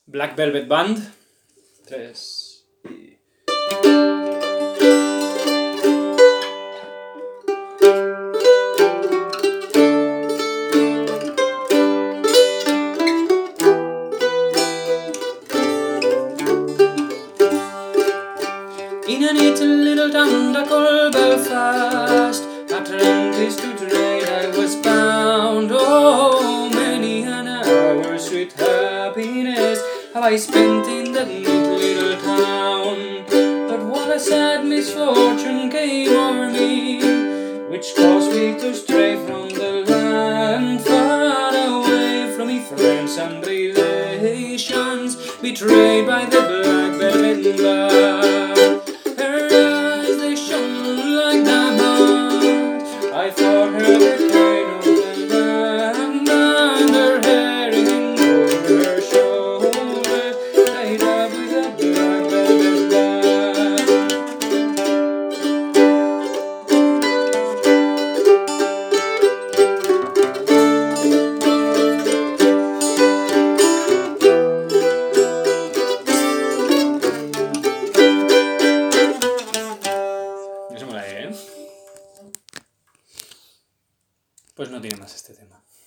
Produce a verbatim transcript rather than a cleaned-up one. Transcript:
Black Velvet Band. Tres y... In a neat little town called Belfast, apprentice to trade I was bound. Oh, many an hour sweet happiness have I spent in that neat little town. But what a sad misfortune came over me, which caused me to stray from the land, far away from me friends and relations, betrayed by the black velvet band. Her eyes, they shone like diamonds. I thought her the queen of the land, and her hair hanging over her shoulders, tied up with a black velvet band. Eso me la he, ¿eh? Pues no tiene más este tema.